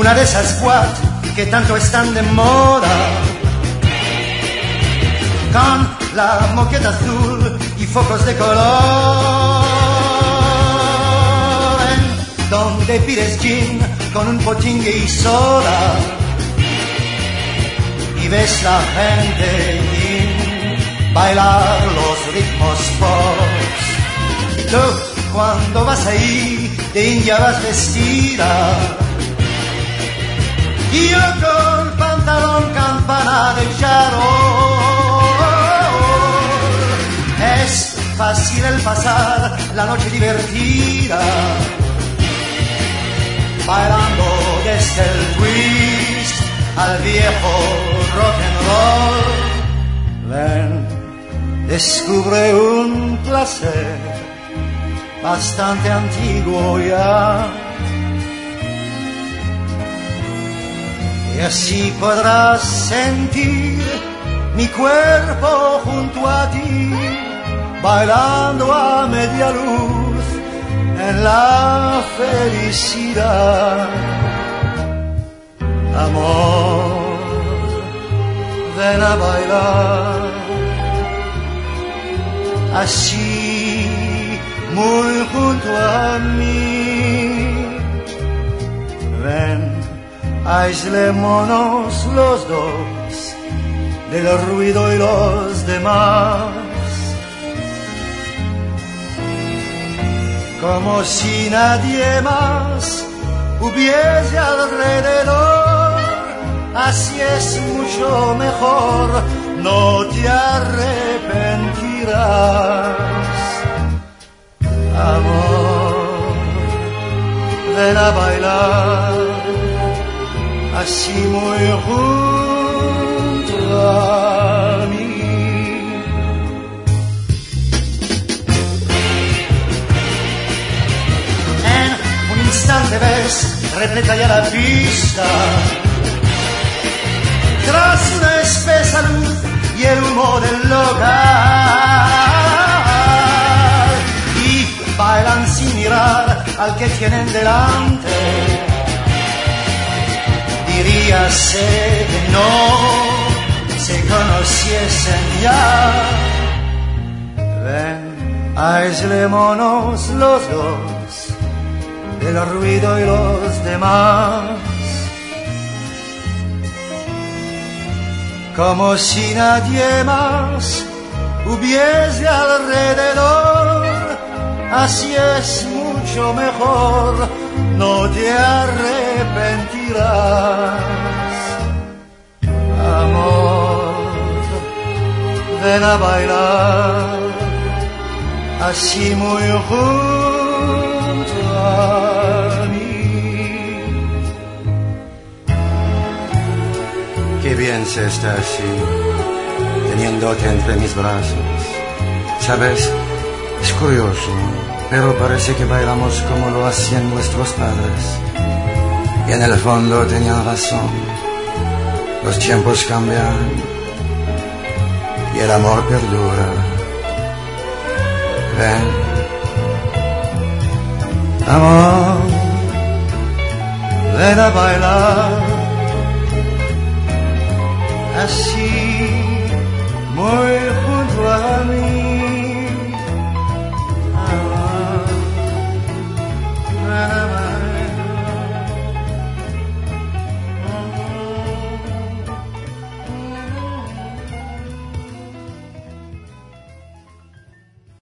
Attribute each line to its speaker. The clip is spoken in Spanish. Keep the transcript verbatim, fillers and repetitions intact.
Speaker 1: una de esas boîtes que tanto están de moda, con la moqueta azul y focos de color, en donde pides gin con un potingue y soda, y ves la gente bailar los ritmos pop. Y tú, cuando vas ahí, de india vas vestida, y yo con pantalón campana de charol. Es fácil el pasar la noche divertida, bailando desde el twist al viejo rock and roll. Ven, descubre un placer bastante antiguo ya, y así podrás sentir mi cuerpo junto a ti, bailando a media luz en la felicidad. Amor, ven a bailar así muy junto a mí. Ven, aislémonos los dos del ruido y los demás, como si nadie más hubiese alrededor. Así es mucho mejor, no te arrepentirás. Amor, ven a bailar así muy junto a mí. En un instante ves repleta ya la pista, tras una espesa luz y el humo del local, y bailan sin mirar al que tienen delante. Diríase que no se conociesen ya. Ven, aislémonos los dos del ruido y los demás, como si nadie más hubiese alrededor. Así es mucho mejor, no te arrepentirás. Amor, ven a bailar así muy junto a mí.
Speaker 2: Qué bien se está así, teniéndote entre mis brazos. ¿Sabes? Es curioso, pero parece que bailamos como lo hacían nuestros padres. Y en el fondo tenían razón. Los tiempos cambian y el amor perdura. Ven, amor, ven a bailar